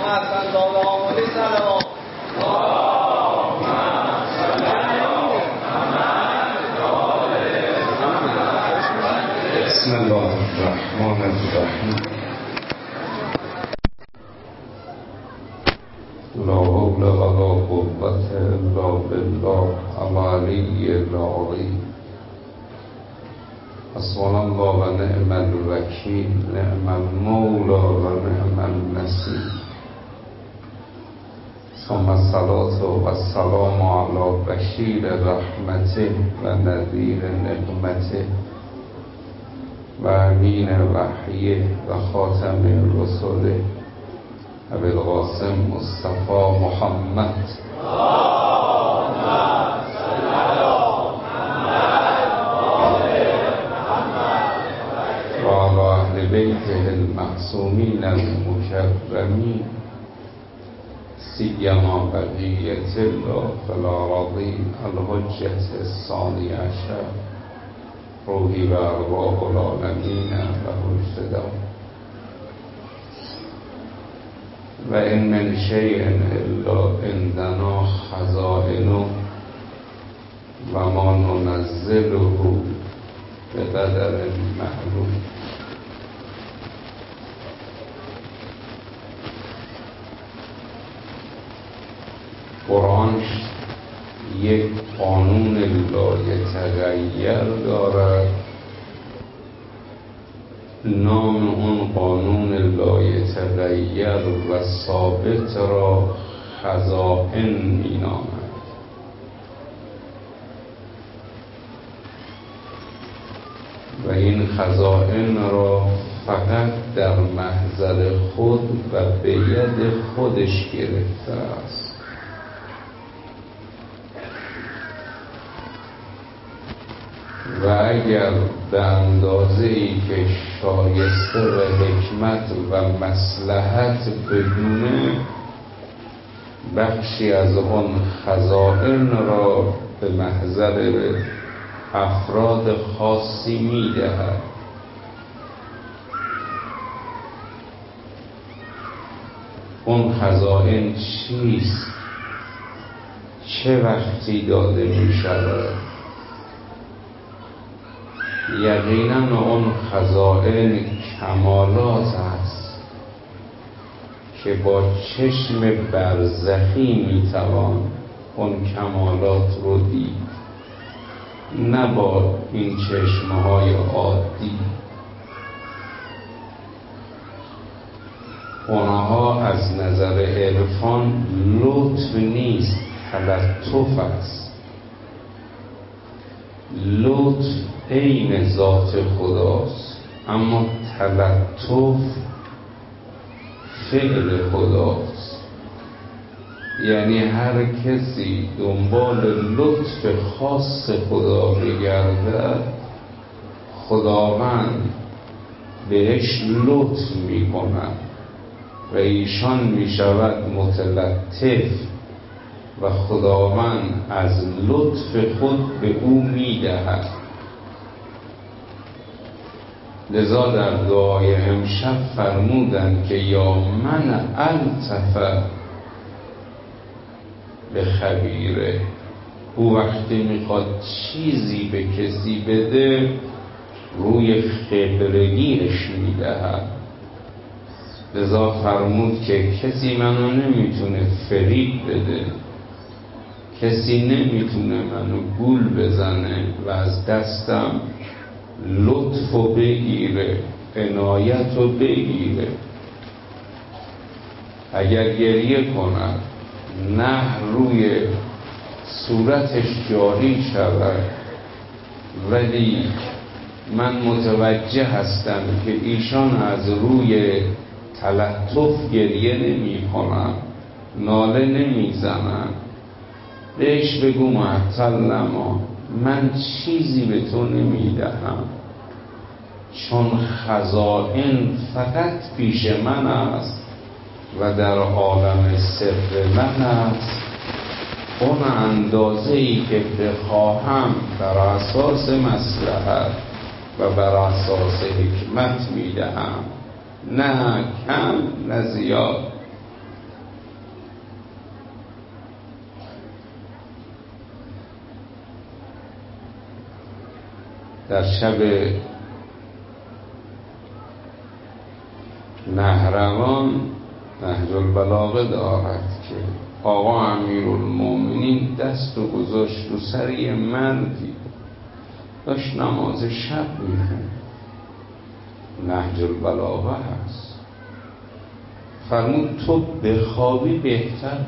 بسم الله الرحمن الرحیم. لا حول ولا قوة الا بالله العلی العظیم. حسبنا الله و نعم الوکیل، نعم المولا و نعم النصیر. ثم الصلاة و السلام علی بشیر رحمته و نذیر نقمته و امین وحیه و خاتم رسوله ابوالقاسم مصطفی محمد و علی اهل بیته المعصومین المکرمین، سیما بقیة الله فی الأراضین الحجة الثانی عشر، روحی و ارواح العالمین له الفدا. و ان من شیء الا عندنا خزائنه و ما ننزله بقدر معلوم. قرآن یک قانون لایتغیر دارد. نام اون قانون لایتغیر و ثابت را خزائن می نامد. و این خزائن را فقط در محضر خود و به ید خودش گرفته است. و اگر به اندازه‌ای که شایسته و حکمت و مصلحت بدونه، بخشی از آن خزائن را به محضر افراد خاصی می‌دهد. اون خزائن چیست؟ چه وقتی داده می‌شود؟ یقینا اون خزائن کمالات است که با چشم برزخی میتوان اون کمالات رو دید، نه با این چشمهای عادی. اونها از نظر عرفان لطف نیست، تلطف است. لطف عین ذات خداست، اما تلطف فعل خداست. یعنی هر کسی دنبال لطف خاص خدا بگردد، خداوند بهش لطف می کند و ایشان می شود متلطف و خداوند از لطف خود به او می دهد. لذا در دعای امشب فرمودند که یا من الطف به خبیره. او وقتی میخواد چیزی به کسی بده، روی خبرگیش میدهد. لذا فرمود که کسی منو نمیتونه فریب بده، کسی نمیتونه منو گول بزنه و از دستم لطف رو بگیره، عنایت رو بگیره. اگر گریه کند نه روی صورتش جاری شود، ولی من متوجه هستم که ایشان از روی تلطف گریه نمی کنن، ناله نمی زنن، بهش بگو معطل نما، من چیزی به تو نمی دهم، چون خزائن فقط پیش من است و در عالم سر من است. اون اندازه‌ای که بخواهم بر اساس مصلحت و بر اساس حکمت میدهم، نه کم نه زیاد. در شب نهروان نهج البلاغه دارد که آقا امیرالمومنین دست و گذاشت رو سر یه مردی داشت نماز شب میخوند. نهج البلاغه هست. فرمود تو بخوابی بهتره،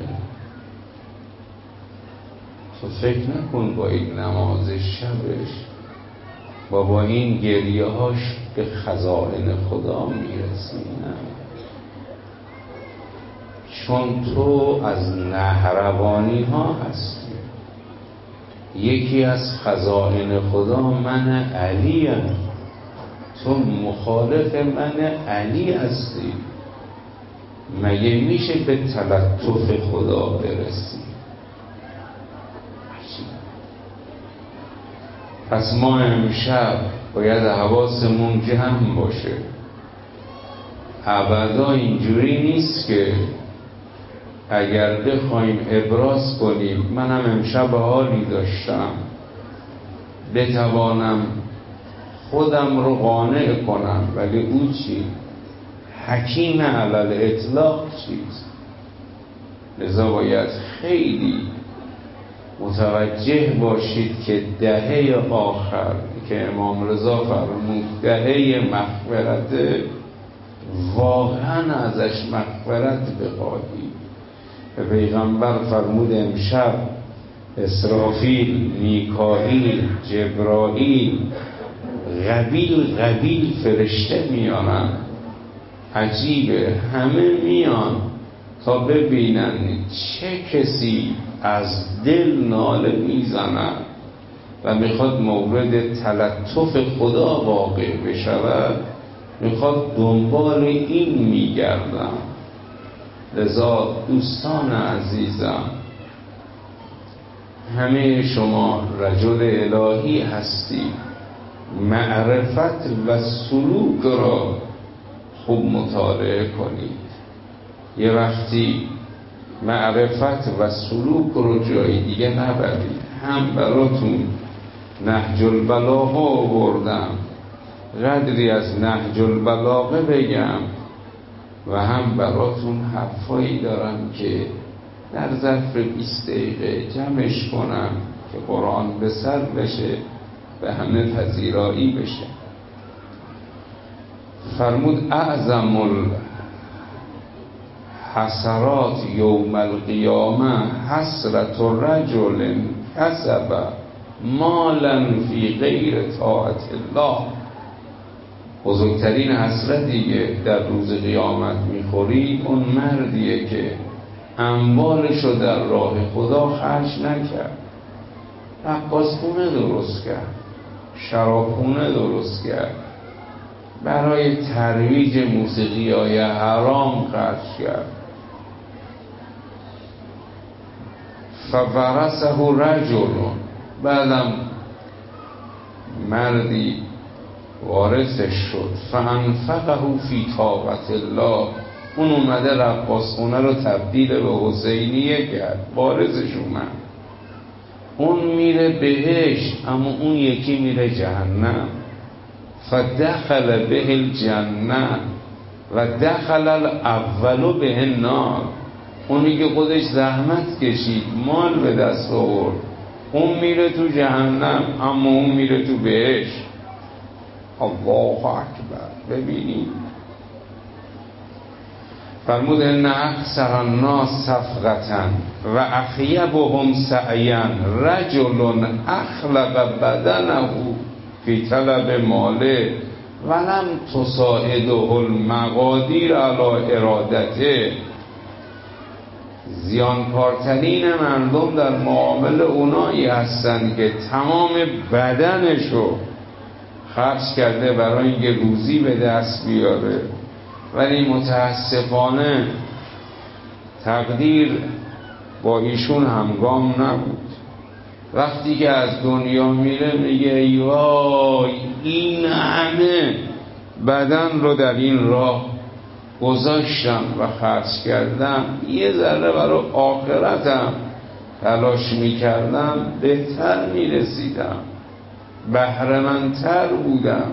تو فکر نکن با این نماز شبش با این گریه هاش به خزائن خدا میرسی. نه، چون تو از نهروانی ها هستی. یکی از خزائن خدا من علیم، تو مخالف من علی هستی. مگه میشه به تلطف خدا برسی؟ پس ما امشب باید حواسمون جمع باشه. ابدا اینجوری نیست که اگر بخوایم ابراز کنیم منم امشب حالی داشتم بتوانم خودم رو قانع کنم، ولی او چی؟ حکیم علل اطلاق چیست؟ لذا باید خیلی متوجه باشید که دهه آخر که امام رضا فرمود دهه مغفرت، واقعا ازش مغفرت بخواهید. پیغمبر فرمود امشب اسرافیل، میکائیل، جبرائیل قبیل فرشته میانن. عجیبه، همه میان تا ببینن چه کسی از دل ناله میزند و میخواد مورد تلطف خدا واقع بشود، میخواد دنبال این میگردن. لذا دوستان عزیزم، همه شما رجل الهی هستی، معرفت و سلوک را خوب مطالعه کنید. یه وقتی معرفت و سلوک رو جای دیگه نبرید. هم براتون نهج البلاغه آوردم، قدری از نهج البلاغه بگم و هم براتون حرفایی دارم که در ظرف 20 دقیقه جمعش کنم که قرآن به سر بشه، به همه پذیرایی بشه. فرمود اعظم الحسرات یوم القیامه حسرت رجل کسب مالا فی غیر طاعت الله. بزرگترین حسرتی که در روز قیامت میخوری اون مردیه که اموالشو در راه خدا خرج نکرد. رقاصخونه درست کرد، شرابخونه درست کرد، برای ترویج موسیقی‌های حرام خرج کرد. فورثه رجل، بعدم مردی وارثش شد، فانفقه فی طاعت الله، اون اومده رقاصخونه رو تبدیل به حسینیه کرد، وارثش اومد. اون میره بهشت اما اون یکی میره جهنم. فدخل به الجنه و دخل الاول به النار. اونی که خودش زحمت کشید، مال به دست آورد، اون میره تو جهنم اما اون میره تو بهشت. الله اکبر. ببینید فرمود ان اکثر الناس صفقة و اخیبهم سعیا رجل اخلق بدنه فی طلب ماله ولم تساعده المقادیر علی ارادته. زیانکارترین مردم در معامل اونایی هستند که تمام بدنشو خرج کرده برای اینکه روزی به دست بیاره، ولی متاسفانه تقدیر با ایشون همگام نبود. وقتی که از دنیا میره میگه ای وای این همه بدن رو در این راه گذاشتم و خرج کردم، یه ذره برای آخرتم تلاش میکردم بهتر میرسیدم. بهره‌مندتر بودم.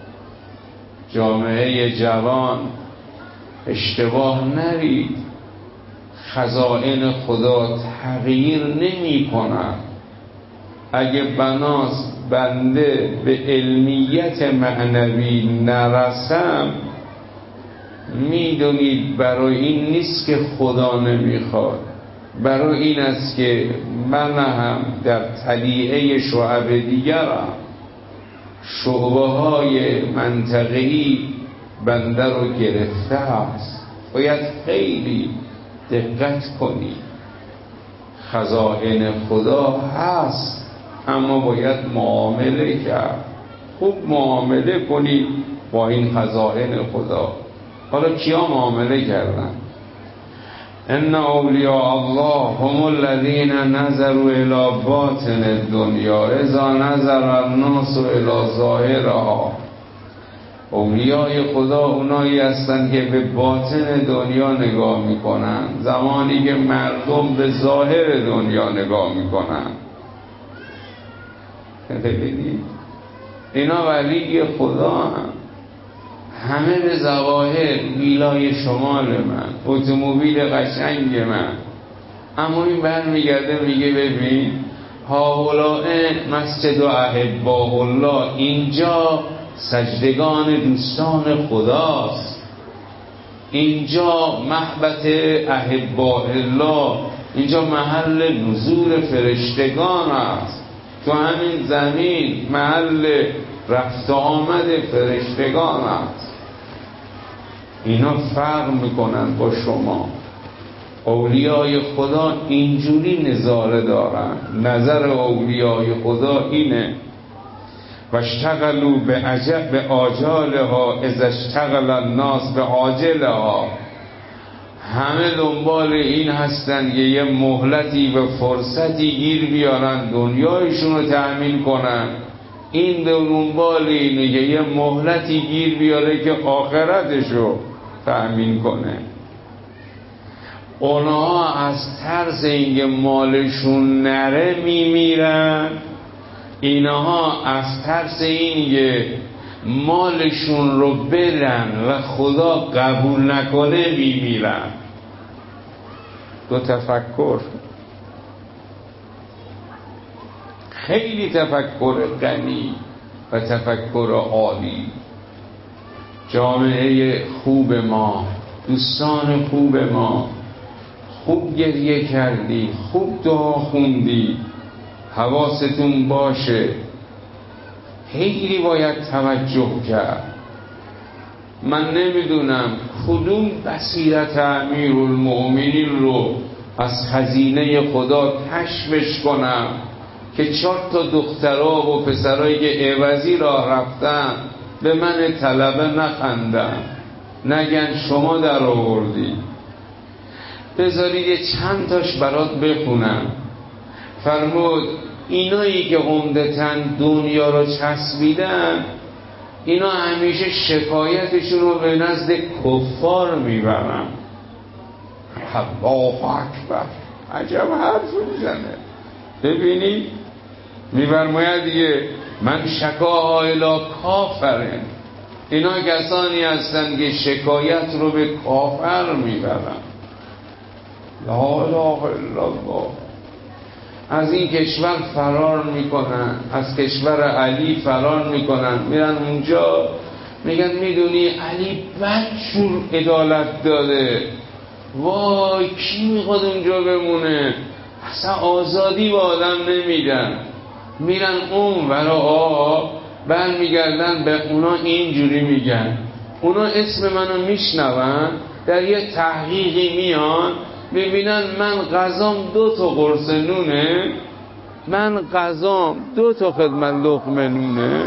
جامعه جوان اشتباه نرید، خزائن خدا تغییر نمی کند. اگه بناس بنده به علمیت معنوی نرسم، میدونید برای این نیست که خدا نمیخواد، برای این است که من هم در طلیعه شعب دیگرم. شعبه های منطقه‌ای بنده رو گرفته است. باید خیلی دقت کنید. خزائن خدا هست، اما باید معامله کرد. خوب معامله کنید با این خزائن خدا. حالا کیا معامله کردن؟ ان اولیاء الله هم الذین نظروا الی باطن الدنیا اذا نظر الناس الی ظاهرها. اولیای خدا اونایی هستند که به باطن دنیا نگاه میکنن، زمانی که مردم به ظاهر دنیا نگاه میکنن. ببینید اینا ولی خدا هم. همه به ظواهر، ویلای شمال من، اتومبیل قشنگ من، اما این برمیگرده میگه ببین هاولاء مسجد و احباء الله، اینجا سجدگان دوستان خداست، اینجا محبت احباء الله، اینجا محل نزول فرشتگان است، تو همین زمین محل رفت آمد فرشتگان است. اینا فرق میکنن با شما. اولیای خدا اینجوری نظاره دارن. نظر اولیای خدا اینه و اشتغلوا به آجالها اذا اشتغل الناس به آجلها. همه دنبال این هستن که یه مهلتی و فرصتی گیر بیارن دنیایشون رو تأمین کنن. این دنبال اینه که یه مهلتی گیر بیاره که آخرتشو تأمین کنه. اونها از ترس اینکه مالشون نره میمیرن، اینها از ترس اینکه مالشون رو بدن و خدا قبول نکنه میمیرن. دو تفکر، خیلی تفکر غنی و تفکر عالی. جامعه خوب ما، دوستان خوب ما، خوب گریه کردی، خوب دعا خوندی، حواستون باشه، خیلی باید توجه کرد. من نمیدونم کدوم بصیرت امیرالمؤمنین رو از خزینه خدا کشفش کنم که 4 دخترها و پسرایی که عوضی راه رفتن به من طلبه نخندن، نگن شما در آوردی. بذارید یه چند تاش برات بخونم. فرمود اینایی که عمدتاً دنیا رو چسبیدن، اینا همیشه شکایتشون رو به نزد کفار میبرن. الله اکبر، عجب حرف میزنه. ببینید میفرماید دیگه من شکاها الی کافرن. اینا کسانی هستن که شکایت رو به کافر میبرن. لا اله الا الله. از این کشور فرار میکنن، از کشور علی فرار میکنن، میرن اونجا میگن میدونی علی بدجور عدالت داده، وای کی میخواد اونجا بمونه، اصلا آزادی با آدم نمیدن. میرن اون ورا برمیگردن به اونا اینجوری میگن. اونا اسم منو میشنون، در یه تحقیقی میان ببینن من غذام 2 قرص نونه، من غذام 2 خدمت لقمه نونه،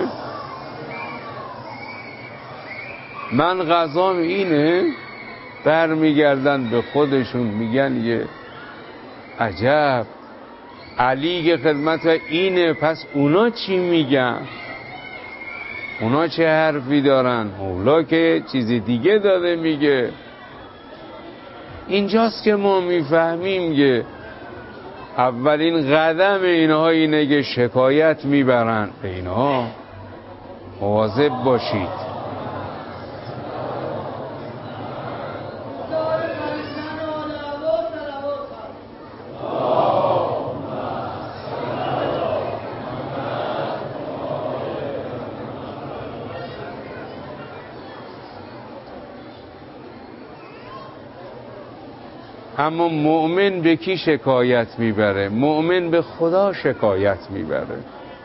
من غذام اینه. برمیگردن به خودشون میگن یه عجب، علی که خدمت اینه، پس اونا چی میگن؟ اونا چه حرفی دارن؟ مولا که چیز دیگه داده میگه. اینجاست که ما میفهمیم که اولین قدم اینها اینه که شکایت میبرن به اینها. مواظب باشید. اما مؤمن به کی شکایت میبره؟ مؤمن به خدا شکایت میبره.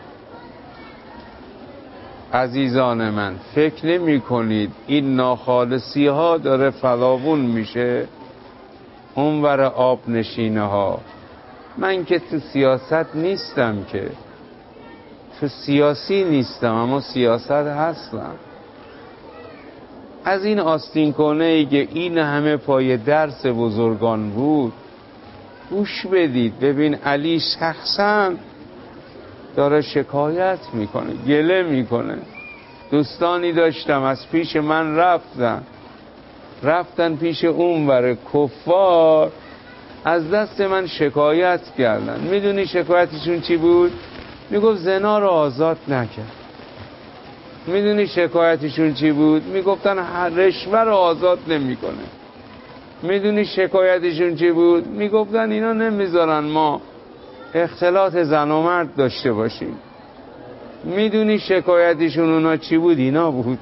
عزیزان من، فکر نمی کنید این ناخالصی ها داره فراوون میشه اونور آب نشینه ها؟ من که تو سیاست نیستم، که تو سیاسی نیستم، اما سیاست هستم. از این آستین کنه ای که این همه پای درس بزرگان بود گوش بدید. ببین علی شخصا داره شکایت میکنه، گله میکنه. دوستانی داشتم از پیش من رفتن پیش اونور کفار، از دست من شکایت کردن. میدونی شکایتشون چی بود؟ میگفت زنا رو آزاد نکرد. میدونی شکایتشون چی بود؟ میگفتن رشوه رو آزاد نمیکنه. میدونی شکایتشون چی بود؟ میگفتن اینا نمیذارن ما اختلاط زن و مرد داشته باشیم. میدونی شکایتشون اونا چی بود؟ اینا بود.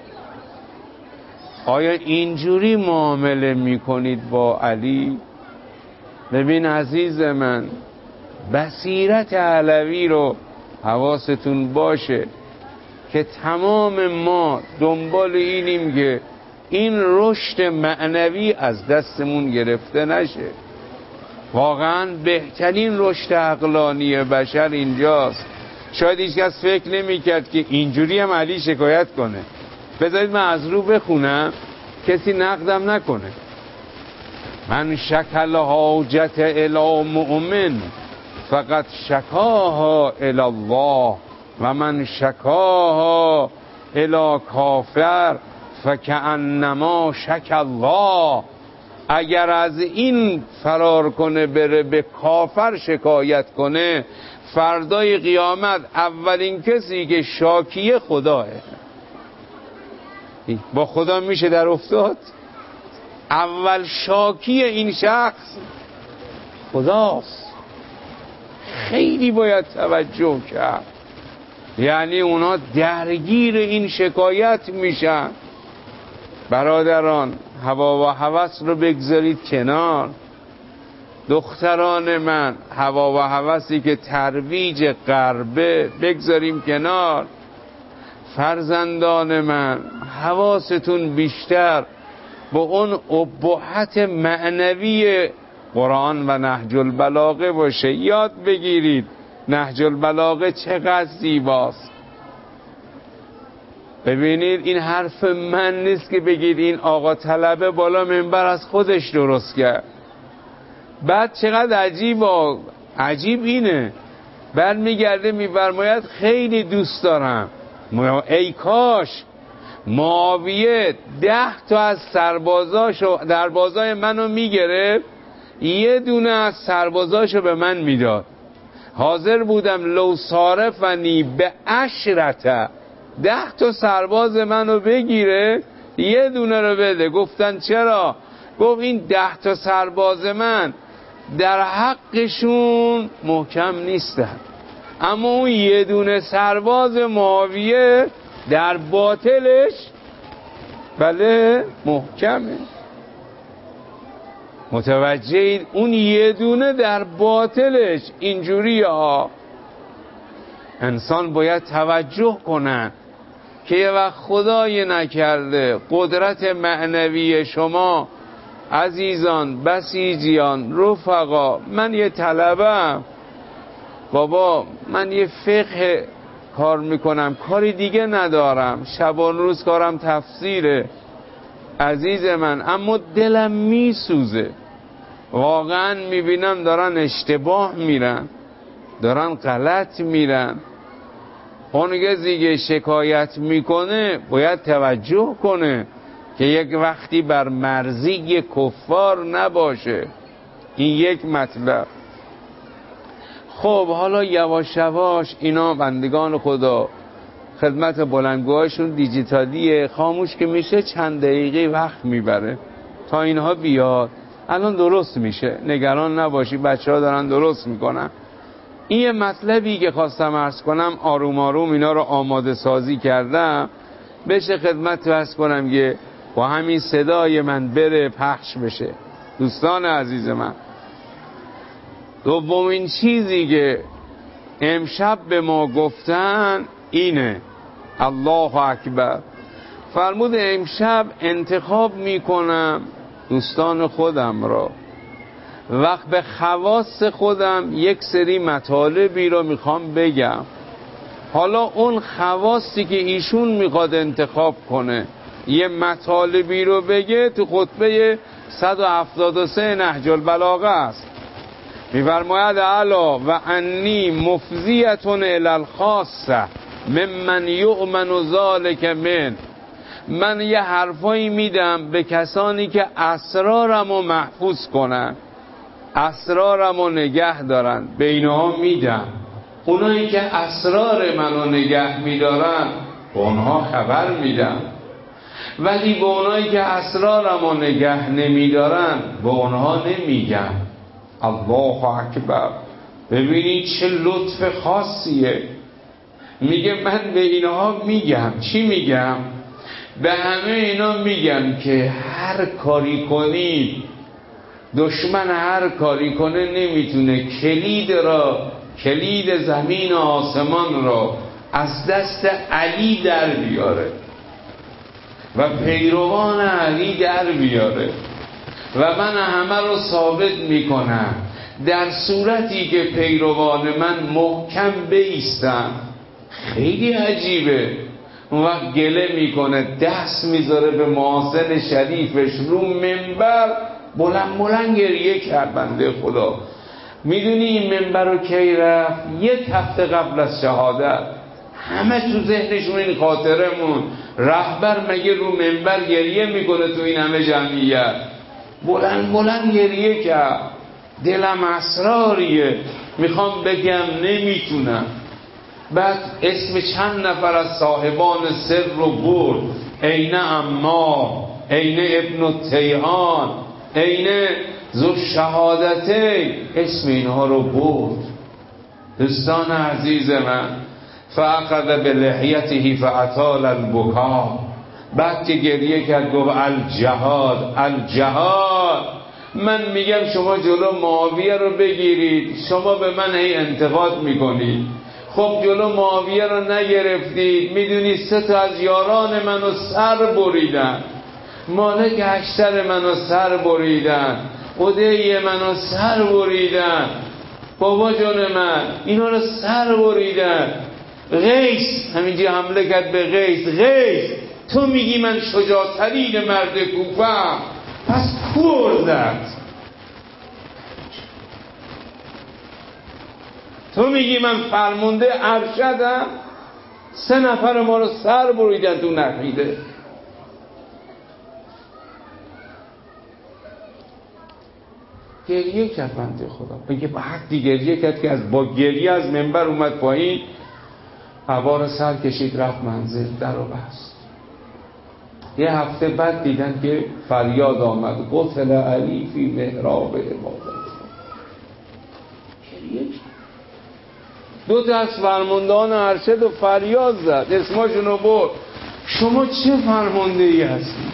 آیا اینجوری معامله میکنید با علی؟ ببین عزیز من، بصیرت علوی رو حواستون باشه که تمام ما دنبال اینیم که این رشد معنوی از دستمون گرفته نشه. واقعا بهترین رشد عقلانی بشر اینجاست. شاید هیچ کس فکر نمی کرد که اینجوری هم علی شکایت کنه. بذارید من از رو بخونم کسی نقدم نکنه. من شکل حاجت الی مؤمن فقط شکاها الی الله و من شکاها الی کافر فکأنما شک الله. اگر از این فرار کنه بره به کافر شکایت کنه، فردای قیامت اولین کسی که شاکیه خداه. با خدا میشه در افتاد؟ اول شاکی این شخص خداست. خیلی باید توجه کرد. یعنی اونا درگیر این شکایت میشن. برادران، هوا و هوس رو بگذارید کنار. دختران من، هوا و هوسی که ترویج غربه بگذاریم کنار. فرزندان من، حواستون بیشتر با اون ابهت معنوی قرآن و نهج البلاغه باشه. یاد بگیرید نهج البلاغه چقدر زیباست. ببینید این حرف من نیست که بگید این آقا طلبه بالا منبر از خودش درست کرد. بعد چقدر عجیب اینه، بعد میگرده میفرماید خیلی دوست دارم، ای کاش معاویه 10 تا از سربازای منو میگرفت، یه دونه از سربازاشو به من میداد. حاضر بودم لو صارفنی به 10 10 تا سرباز منو بگیره، یه دونه رو بده. گفتن چرا؟ گفت این 10 تا سرباز من در حقشون محکم نیستن، اما اون یه دونه سرباز معاویه در باطلش بله محکمه. متوجهید؟ اون یه دونه در باطلش اینجوری ها. انسان باید توجه کنن که یه وقت خدای نکرده قدرت معنوی شما عزیزان، بسیجیان، رفقا، من یه طلبم، بابا من یه فقه کار میکنم، کاری دیگه ندارم، شبان روز کارم تفسیره عزیز من، اما دلم میسوزه. واقعا میبینم دارن اشتباه میرن، دارن غلط میرن. اون کسی که شکایت میکنه باید توجه کنه که یک وقتی بر مرضی کفار نباشه. این یک مطلب. خب حالا یواش یواش اینا بندگان خدا خدمت بلندگوهاشون دیجیتالیه، خاموش که میشه چند دقیقه وقت میبره تا اینها بیاد. الان درست میشه، نگران نباشی، بچه ها دارن درست میکنن. این یه مطلبی که خواستم عرض کنم، آروم آروم اینا رو آماده سازی کردم بشه خدمت عرض کنم که با همین صدای من بره پخش بشه. دوستان عزیز من، دومین چیزی که امشب به ما گفتن اینه، الله اکبر. فرمود امشب انتخاب میکنم دوستان خودم را، وقت به خواص خودم یک سری مطالبی رو میخوام بگم. حالا اون خواصی که ایشون میخواد انتخاب کنه یه مطالبی رو بگه، تو خطبه 173 نهج البلاغه است. میفرماید الا و انی مفضیة الی الخاصه ممن یؤمن ذلک من یه حرفایی میدم به کسانی که اسرارمو محفوظ کنن، اسرارمو نگه دارن، به اینها میدم. اونایی که اسرار منو نگه میدارن به اونها خبر میدم، ولی به اونایی که اسرارمو نگه نمیدارن به اونها نمیگم. الله اکبر. ببینید چه لطف خاصیه. میگه من به اینها میگم. چی میگم؟ به همه اینا میگم که هر کاری کنید، دشمن هر کاری کنه نمیتونه کلید زمین و آسمان را از دست علی در بیاره و پیروان علی در بیاره و من همه رو ثابت میکنم در صورتی که پیروان من محکم بایستن. خیلی عجیبه. اون وقت گله میکنه، دست میذاره به محاسن شریفش، رو منبر بلند گریه کرد بنده خدا. میدونی این منبر رو کی رفت؟ یک هفته قبل از شهادت. همه تو ذهنشون این خاطرمون، رهبر مگه رو منبر گریه میکنه تو این همه جمعیت؟ بلند گریه کرد. دلم اسراریه، میخوام بگم نمیتونم. بعد اسم چند نفر از صاحبان سر رو برد. عین عمار، عین ابن التیهان، عین ذو شهادتین، اسم اینها رو برد. دوستان عزیز من، فاخذ بلحیته فاطال البکا. بعد که گریه کرد گفت الجهاد. من میگم شما جلو معاویه رو بگیرید، شما به من هی انتقاد میکنید. خب جلو معاویه رو نگرفتید، میدونید 3 تا از یاران منو سر بریدن، مالک اشتر منو سر بریدن، عدی منو سر بریدن، بابا جان من اینا رو سر بریدن. قیس همینجی حمله کرد به قیس تو میگی من شجاع‌ترین مرد کوفه‌ام، پس کور زد. تو میگی من فرمانده ارشدم، 3 نفر ما رو سر بریدن تو نقیده. گریه کرد بنده خدا، بگه با حدی گریه کرد که با گریه از منبر اومد پایین، هوا رو سر کشید رفت منزل، در رو بست. یه هفته بعد دیدن که فریاد آمد، قتل علی فی محراب عبادت. گریه کرد. 2 تا از فرماندهان ارشد و فریاد زد، اسمشون رو برد. شما چه فرمانده ای هستی؟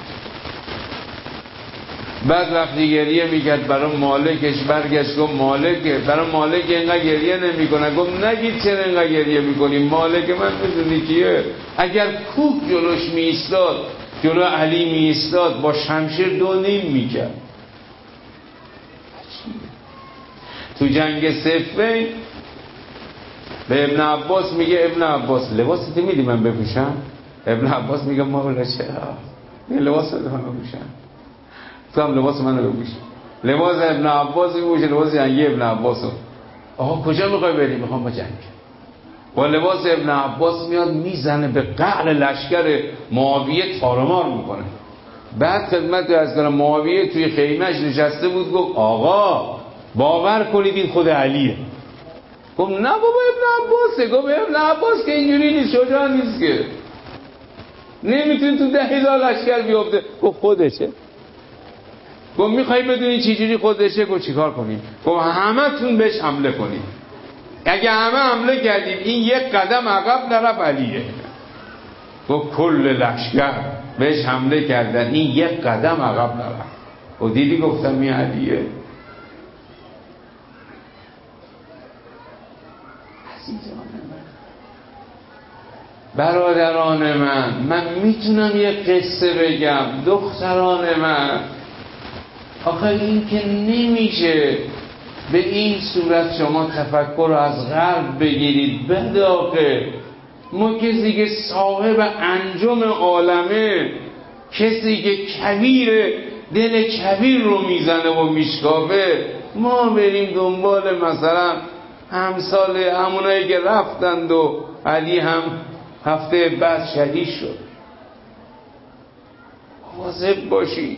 بعد وقتی گریه میکرد برای مالکش برگشت گفت مالکه، برای مالک اینقدر گریه نمیکنه. گفت نگید چرا اینقدر گریه میکنی، مالک من میدونی کیه؟ اگر کوک جلوش میایستاد، جلو علی میایستاد، با شمشیر 2 نیم میکرد. تو جنگ صفین به ابن عباس میگه ابن عباس لباسی میدی من بپوشم؟ ابن عباس میگه مولا چرا؟ لباس رو من بپوشم. تو هم لباس من رو بپوشی. لباس ابن عباس میپوشه، لباس جنگی ابن عباس رو. آقا کجا میخوای بری؟ میخوام با جنگ. با لباس ابن عباس میاد میزنه به قعر لشکر معاویه، تارمار میکنه. بعد خدمت از کنم معاویه توی خیمهش نشسته بود، گفت آقا باور کنید این خود علیه. گفت نه بابا ابن عباسه. گفت ابن عباس که اینجوری نیست، شجاع نیست که، نمیتونی تو 10,000 لشکر بیفته. گفت خودشه. گفت میخوایی بدونی چی جوری خودشه؟ گفت چیکار کنیم؟ گفت همه تون بهش حمله کنیم. اگه همه حمله کردیم این یک قدم عقب نرفت علیه. گفت کل لشکر بهش حمله کردن، این یک قدم عقب نرفت. و دیدی گفتم این علیه. عزیزان من، برادران من میتونم یک قصه بگم. دختران من، آخه این که نمیشه به این صورت شما تفکر رو از غرب بگیرید. بده آخه ما کسی که صاحب انجم عالمه، کسی که کویر دل کویر رو میزنه و میشکافه، ما بریم دنبال مثلا همسال همونایی که رفتند و علی هم هفته بعد شهید شد. واظب باشید،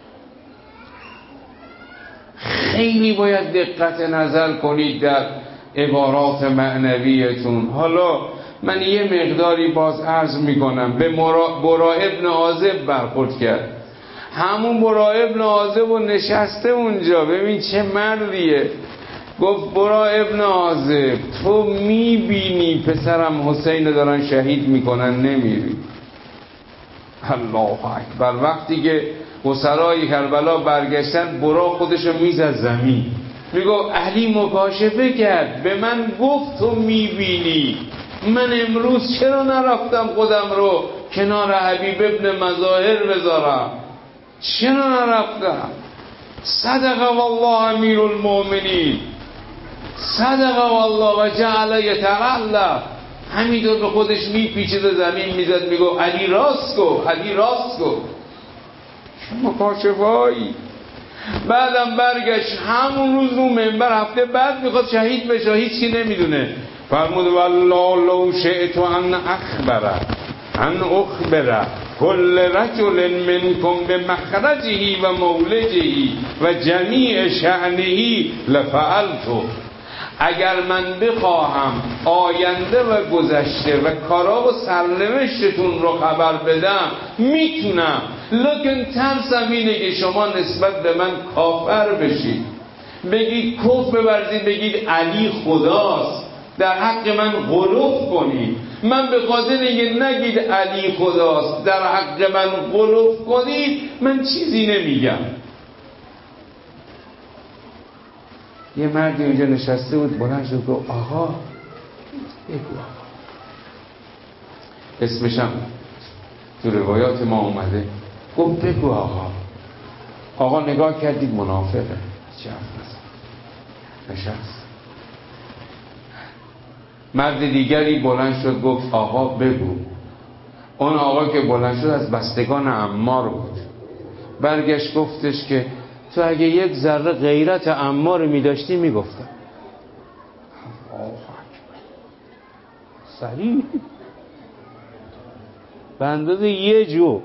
خیلی باید دقت نظر کنید در عبارات معنویتون. حالا من یه مقداری باز عرض میکنم. به برا ابن عازب برخورد کرد. همون برا ابن عازب و نشسته اونجا، ببین چه مردیه. گفت برا ابن عازب تو میبینی پسرم حسین دارن شهید میکنن نمیری؟ الله اکبر. وقتی که اسرای کربلا برگشتن، برا خودشو میزد زمین، میگو علی مکاشفه کرد، به من گفت تو میبینی. من امروز چرا نرفتم خودم رو کنار حبیب ابن مظاهر بذارم؟ چرا نرفتم؟ صدق والله امیر المؤمنین، صدق والله و جعل یتعلا. همینطور به خودش میپیچید و زمین میزد، میگو علی راست گفت، علی راست گفت. شما کاشفایی. بعدم برگشت همون روز رو منبر، هفته بعد میخواد شهید بشه، هیچی نمیدونه. فرمود والله لو شئت ان اخبر کل رجل منکم به مخرجه و مولجه و جمیع شأنه لفعلته. اگر من بخواهم آینده و گذشته و کارا و سرنوشتتون رو خبر بدم میتونم، لکن ترسم اینه که شما نسبت به من کافر بشید، بگید کفر بورزید، بگید علی خداست، در حق من غلوف کنید. من به خاطر اینکه نگید علی خداست در حق من غلوف کنید، من چیزی نمیگم. یه مردی اونجا نشسته بود، بلند شد گفت آقا بگو آقا. اسمشم تو روایات ما اومده. گفت بگو آقا. آقا نگاه کردید منافقه، چه حرف نشست. مرد دیگری بلند شد گفت آقا بگو. اون آقا که بلند شد از بستگان عمار بود. برگشت گفتش که تو اگه یک ذره غیرت عمار میداشتی میگفتم. سریع به اندازه یه جو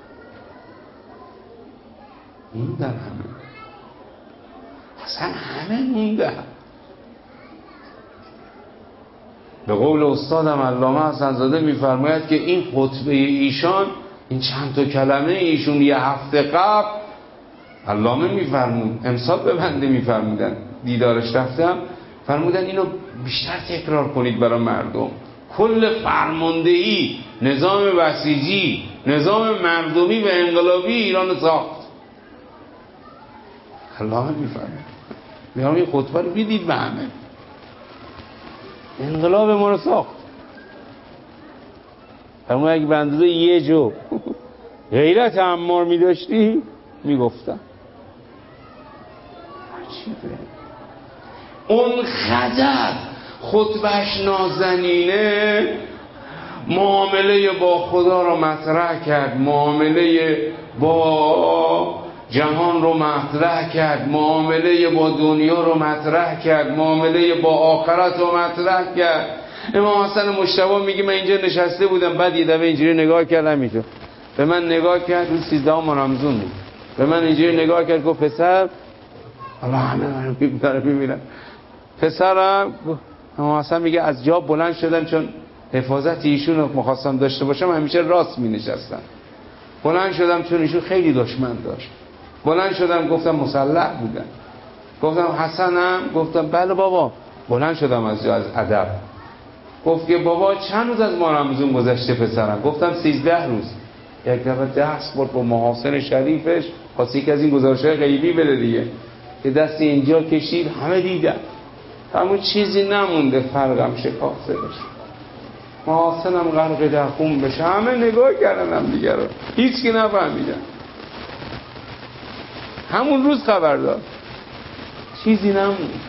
این در همه، اصلا همه مونده. به قول استادم علامه حسن‌زاده میفرماید که این خطبه ایشان، این چند تا کلمه ایشون یه هفته قبل علامه میفرمود، امسال به بنده میفرمودن، دیدارش رفتم، فرمودن اینو بیشتر تکرار کنید برای مردم. کل فرماندهی، نظام بسیجی، نظام مردمی و انقلابی ایران ساخت. علامه میفرمود میگم این خطبه رو بیدید به همه، انقلاب ما رو ساخت. فرمود اگه به اندازه یه جو غیرت عمار میداشتی میگفتم. اون خدر خطبهش نازنینه، معامله با خدا رو مطرح کرد، معامله با جهان رو مطرح کرد، معامله با دنیا رو مطرح کرد، معامله با آخرت رو مطرح کرد. امام حسن مجتبی میگه من اینجا نشسته بودم، بعد یه دفعه اینجوری نگاه کردم، اینجا به من نگاه کرد، روز 13 رمضان بود، به من اینجوری نگاه کرد گفت پسر، الله همه من داره ببینم، پسرم اما حسن میگه از جا بلند شدم، چون حفاظت ایشون رو می‌خواستم داشته باشم همیشه راست می‌نشستم. بلند شدم چون ایشون خیلی دشمن داشت. بلند شدم گفتم مسلح بودن. گفتم حسنم؟ گفتم بله بابا. بلند شدم از جا، از ادب. گفت که بابا چند روز از ما رمضان گذشته پسرم؟ گفتم 13 روز. یک دفعه دست برد با محاسن شریفش، خواست یکی از این گزارش‌های غیبی بده دیگه، که دست اینجا کشید، همه دیدن، همون چیزی نمونده، فرقم شکافته بشه، محاسنم غرق در خون بشه. همه نگاه کردن هم دیگه رو، هیچ کی نفهمیدن. همون روز خبر داد، چیزی نموند.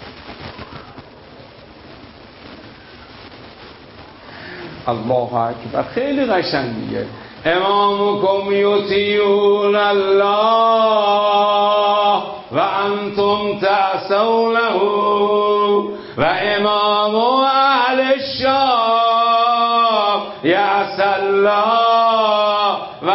الله اکبر. خیلی قشنگه. امامکم یطیعون الله و انتم تعصونه و امام اهل الشام یعصی الله و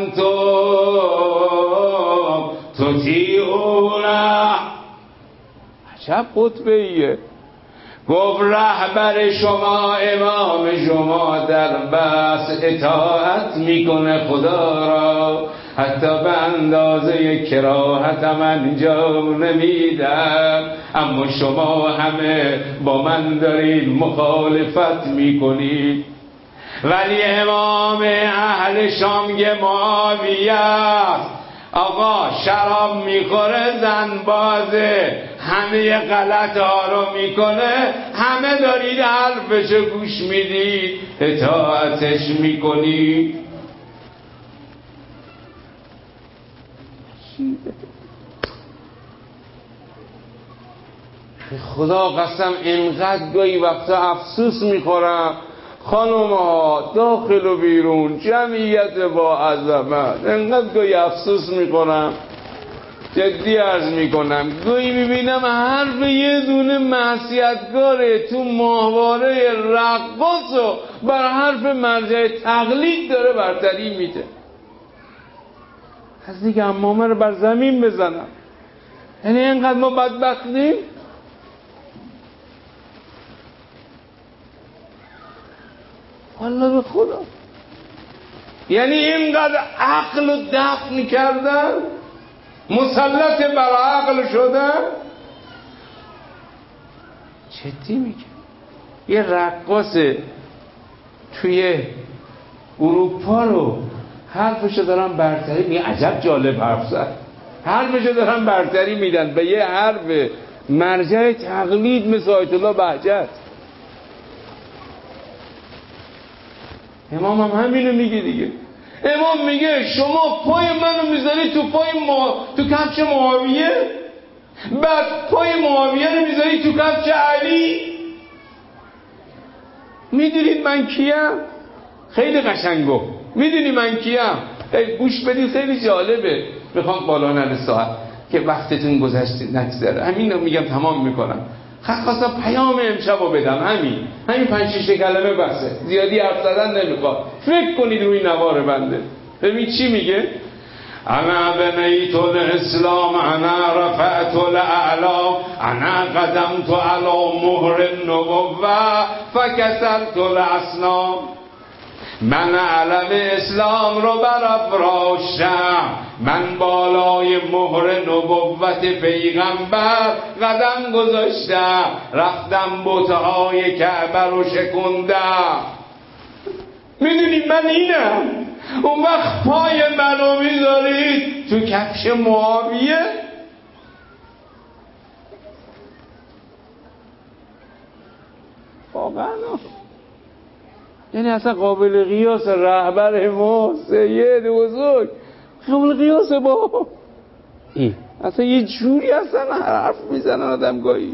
انتم تطیعونه. عجب خطبه ایه. گفت رهبر شما، امام شما در بس اطاعت میکنه خدا را، حتی به اندازه کراهتم انجام نمیدم، اما شما همه با من دارید مخالفت میکنید. ولی امام اهل شام معاویه آقا شراب میخوره، زن بازه، همه غلط ها رو میکنه، همه دارید حرفشو گوش میدید، اطاعتش میکنید. خدا قسم اینقدر گاهی وقتا افسوس میخورم خانم ها داخل و بیرون، جمعیت با عظمت، اینقدر گاهی افسوس میکنم، جدی عرض میکنم، گاهی میبینم حرف یه دونه معصیتکاره تو ماهواره رقاصو بر حرف مرجع تقلید داره برتری میده. از دیگه امامه رو بر زمین بزنم. یعنی اینقدر ما بدبختیم. والله به خدا، یعنی اینقدر عقل رو دفن کردن، مسلط بر عقل شدن. جدی میگه یه رقاص توی اروپا رو حرفشو دارن برتری میگه. عجب جالب حرف زد. حرفشو دارن برتری میدن به یه حرف مرجع تقلید مثل آیت الله بهجت. امام هم همینو میگه دیگه. امام میگه شما پای منو میذاری تو کفش معاویه، بعد پای معاویه رو میذاری تو کفش علی. میدونید من کیم؟ خیلی قشنگو. میدونی من کیم؟ گوش بدید، خیلی جالبه. میخوام بالا نره ساعت که وقتتون گذشته نگذره، همین رو میگم تمام میکنم. خواستم پیام امشبو بدم، همین 5-6 کلمه بسه، زیادی حرف زدن نمیخواد. فکر کنید روی نوار بنده. ببین چی میگه. انا بنیت الاسلام، انا رفعت الاعلام، انا قدمت علی مهر النبوه فکسرت الاصنام. من علم اسلام رو برافراشتم، من بالای مهر نبوت پیغمبر قدم گذاشتم، رفتم بت‌های کعبه رو شکندم. میدونی من اینم. اون وقت پای منو میذارید تو کفش معاویه. واقعا یعنی اصلا قابل قیاس رهبر ما، سید بزرگ، قابل قیاس با این. اصلا یه جوری اصلا حرف میزنن آدم گاهی.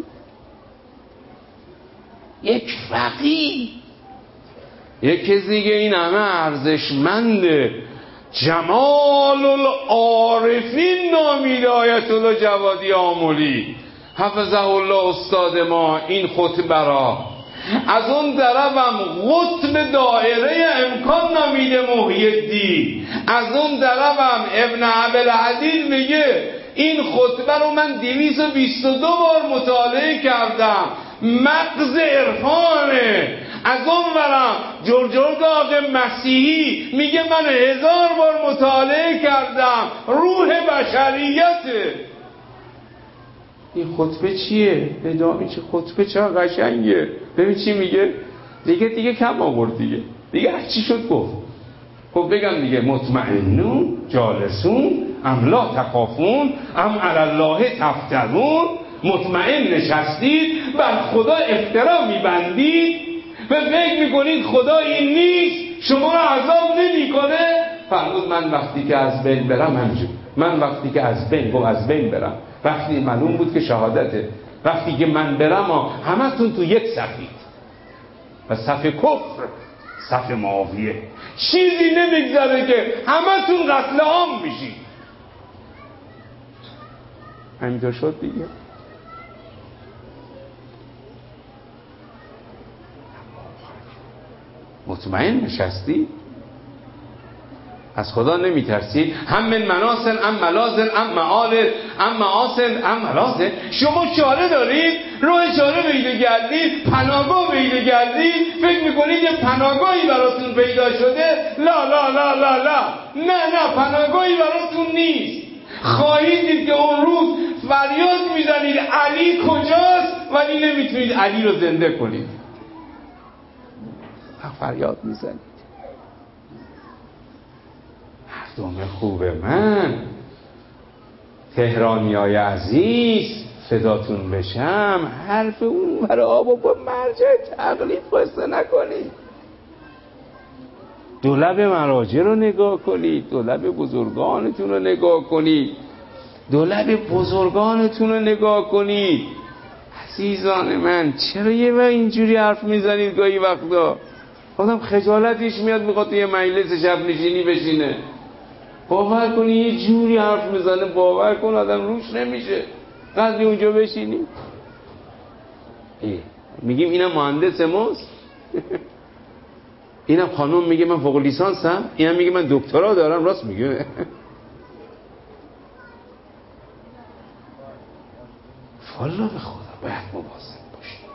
یک فقیه، یک دیگه این همه ارزشمنده، جمال العارفین نامیده آیت الله جوادی آملی حفظه الله استاد ما این خطبه را. از اون طرفم قطب دایره امکان نامیده محی الدین. از اون طرفم ابن عبدالعزیز میگه این خطبه رو من 222 بار مطالعه کردم، مغز عرفانه. از اون ورم جورج آقا مسیحی میگه من 1000 بار مطالعه کردم، روح بشریته. این خطبه چیه؟ ادامه چه خطبه چه قشنگه. ببین چی میگه؟ دیگه کم آورد دیگه هر چی شد گفت. خب بگم دیگه مطمئنون جالسون ام لا تخافون ام علی الله تفترون. مطمئن نشستید بر خدا افترا میبندید و فکر میکنید خدا این نیست، شما رو عذاب نمیکنه. فرمود من وقتی که از بین برم همینجور، من وقتی که از بین برم، وقتی معلوم بود که شهادته، وقتی که من برم همتون تو یک صفید و صف کفر، صف معاویه، چیزی نمیگذره که همتون قتل عام میشید. همینطور شد دیگه. مطمئن نشستی؟ از خدا نمیترسی؟ هم من مناسن ام ملازن ام معالن ام معاسن ام ملازن. شما چاره دارید، راه چاره پیدا کردید، پناهگاه پیدا کردید، فکر میکنید یه پناهگاهی براتون پیدا شده. لا لا لا لا لا، نه پناهگاهی براتون نیست. خواهید دید که اون روز فریاد میزنید علی کجاست، ولی نمیتونید علی رو زنده کنید. فریاد میزنید مردم خوب من، تهرانیای عزیز، فداتون بشم، حرف اون برای آب و با مرجع تقلید قصه نکنید. دولب مراجع رو نگاه کنید، دولب بزرگانتون رو نگاه کنید، دولب بزرگانتون رو نگاه کنید. عزیزان من، چرا یه وقت اینجوری حرف میزنید؟ گاهی وقتا آدم خجالتش میاد میخواد توی مجلس شب نشینی بشینه. باور کنی یه جوری حرف میزنه، باور کن آدم روش نمیشه. قدری اونجا بشینی میگیم اینم مهندس ماست، اینم خانم میگه من فوق لیسانسم، اینم میگه من دکترا دارم. راست میگه. والا به خدا باید مواظب باشید،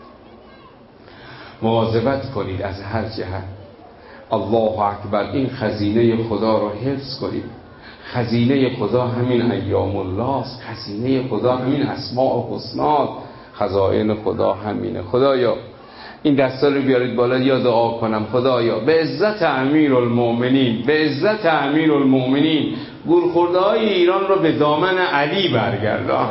مواظبت کنید از هر جهت. الله اکبر. این خزینه خدا رو حفظ کنید. خزینه خدا همین ایام الله است، خزینه خدا همین اسماء و حسنات، خزائن خدا همینه. خدایا این دستا رو بیارید بالا یا دعا کنم. خدایا به عزت امیرالمؤمنین، به عزت امیرالمؤمنین، گورخورده‌های ایران رو به دامن علی برگردان.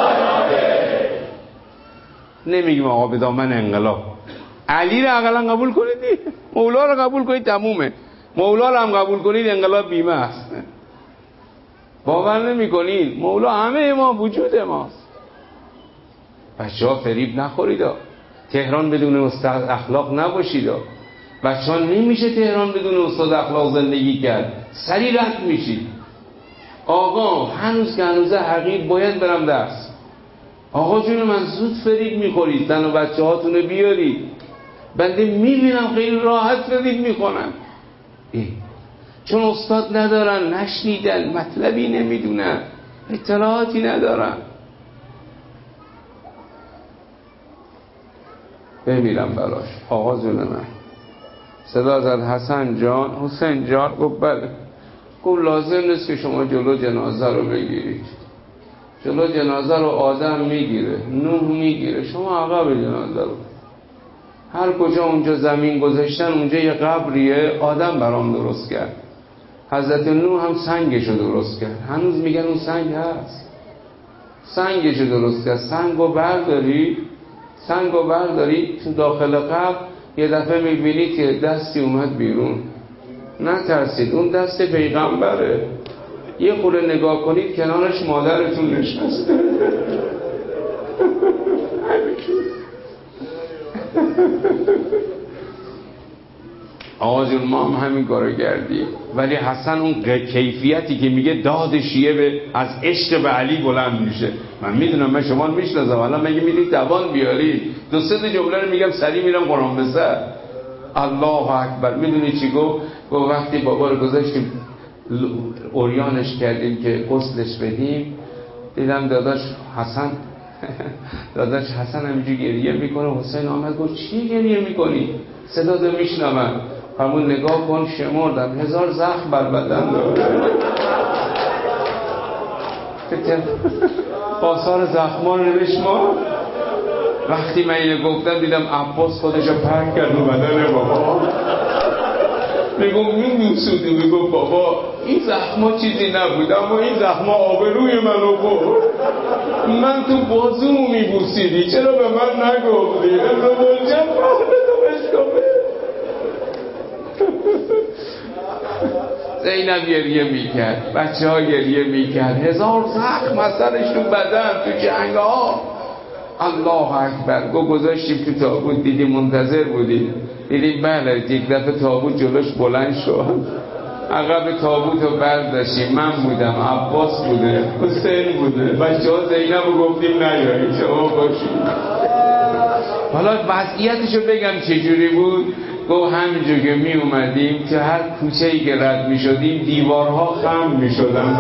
نمیگیم آقا به دامن انقلاب، علی رو اقلا قبول کنید، مولا رو قبول کنید، تمومه. مولا رو هم قبول کنید انقلاب بیمه است. باور نمی کنید مولا همه ما، وجود ماست. بچه ها فریب نخورید، تهران بدون استاد اخلاق نباشید. بچه ها نمیشه تهران بدون استاد اخلاق زندگی کرد، سری رد میشید. آقا هنوز که هنوزه حقیق باید برم درس. آقا جون من زود فریب میخورید، زن و بچه هاتون رو بیارید. بنده میبینم خیلی راحت فریب میخونن، چون استاد ندارن، نشنیدن، مطلبی نمیدونن، اطلاعاتی ندارن. بمیرم براش. آقا جون من صدا زد حسین جان. گفت بله. گفت لازم نیست که شما جلو جنازه رو بگیرید، جلو جنازه رو آدم میگیره، نوح میگیره، شما عقب جنازه رو. هر کجا اونجا زمین گذاشتن اونجا یه قبریه، آدم برام درست کرد. حضرت نوح هم سنگشو درست کرد، هنوز میگن اون سنگ هست. سنگشو درست کرد. سنگو برداری تو داخل قبر، یه دفعه میبینید که دستی اومد بیرون. نترسید، اون دست پیغمبره. یه خورده نگاه کنید کنارش مادرتون نشسته. آقا جون ما هم همین کارو کردیم، ولی حسن اون کیفیتی که میگه داد شیعه به از عشق به علی بلند میشه. من میدونم، من شما رو میشناسم، الان مگه میدید دوان بیارید، دو سه تا جمله رو میگم سریع میرم قرآن بسر. الله اکبر. میدونی چی گفت وقتی بابا رو گذاشتیم اوریانش کردیم که غسلش بدیم، دیدم داداش حسن داداش حسن همینجور گریه میکنه. حسین آمد گفت چی گریه میکنی؟ صدا تو میشنوم. همون نگاه کن شمردم 1000 زخم بر بدن داره. آثار زخمان رو نوشت ما. وقتی من اینو گفتم دیدم عباس خودشو پرک کرد رو بدن بابا. میگم میدوسودی. میگم بابا این زخما چیزی نبود، اما این زخما آبروی منو برد. من تو بازومو میبوسیدی، چرا به من نگفتی؟ ابن ملجم فهمتو بشکافه. زینب گریه میکرد، بچه ها گریه میکرد. 1000 زخم از سرش تو بدن، تو جنگ ها. الله اکبر. گذاشتیم تو تابوت. دیدیم منتظر بودیم. دیدیم بله یک دفعه تابوت جلوش بلند شد. عقب تابوت رو برداشتیم. من بودم، عباس بوده، حسین بوده. بچه ها زینب رو گفتیم نیایید شما باشید. حالا وضعیتشو بگم چجوری بود. گفت همینجور که می اومدیم که هر کوچه‌ای که رد می شدیم دیوارها خم می شدن.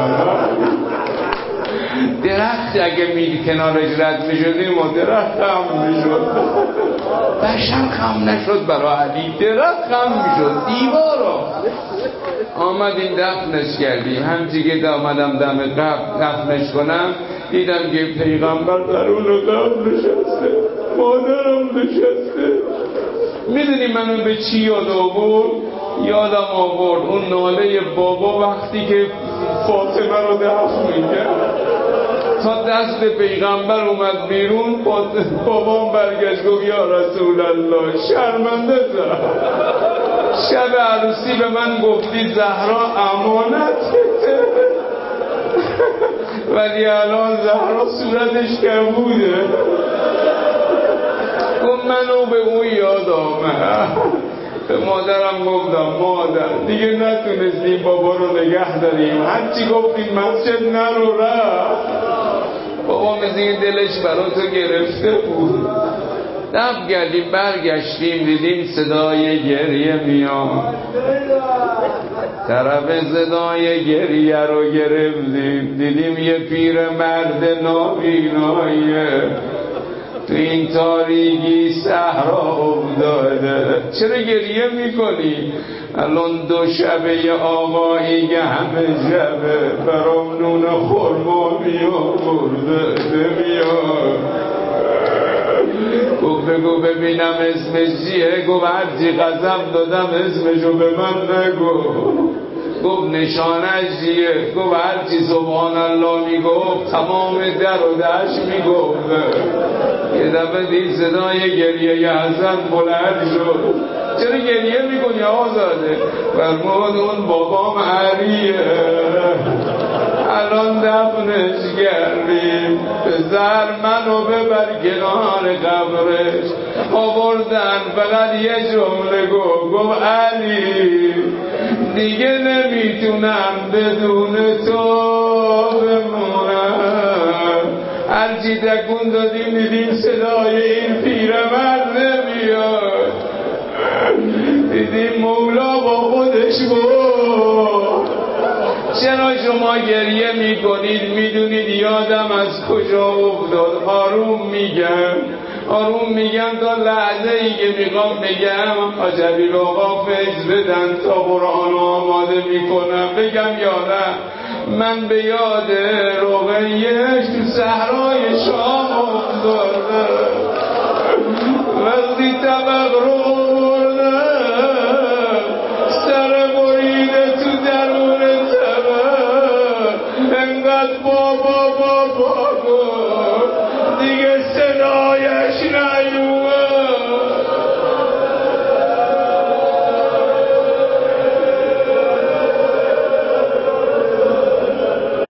درخت اگه کنارش رد می شدیم و درخت خم می شد. بشر خم نشد برای علی، درخت خم می شد. دیوارا آمدیم دفنش کردیم. همچی که آمدم دم قبر دفنش کنم دیدم که پیغمبر درون قبر نشسته، مادرم نشسته. میدونی منو به چی یاد آورد؟ یادم آورد اون ناله بابا وقتی که فاطمه رو دفن میکرد. تا دست پیغمبر اومد بیرون بابام برگشت گفت یا رسول الله شرمنده زد. شب عروسی به من گفتی زهرا امانته، ولی الان زهرا صورتش کبوده. گفت منو به اون یاد آمد. به مادرم گفتم مادر دیگه نتونستیم بابا رو نگه داریم، هرچی گفتیم مسجد نرو رفت. بابا مثل این دلش برا تو گرفته بود. دفع کردیم برگشتیم دیدیم صدای گریه میاد. طرف صدای گریه رو گرفتیم دیدیم یه پیر مرد نابیناییه تو این تاریکی صحرا افتاده. چرا گریه میکنی؟ الان 2 شبه یه آقایی که همه شبه برام نون خورما بیاورده نمیاد. گفت بگو ببینم اسمش چیه؟ گفت هرچی قسم دادم اسمشو به من نگو. گفت نشانش چیه؟ گفت هرچی سبحان الله میگفت تمام در و دشت میگفت. یه دفعه دید صدای گریه حسن بلند شد. چرا گریه میکنی آزاده؟ فرمود اون بابام علیه، الان دفنش کردیم. پسر منو ببر کنار قبرش. آوردن فقط یه جمله گفت علی دیگه نمیتونم بدون تو بمونم. هرچی تکون دادیم دیدیم صدای این پیرمرد نمیاد. دیدیم مولا با خودش بود چرا شما گریه میکنید؟ میدونید یادم از کجا افتاد. آروم میگم تا لحظه ای که میخوام بگم حاجبی آقا فیض بدن تا قرآن آماده میکنم بگم یا نه. من به یاد رقیه‌اش تو صحرای شام افتاده. وقتی طبق رو بردم سر بریده تو درون طبق انقدر بابا گفت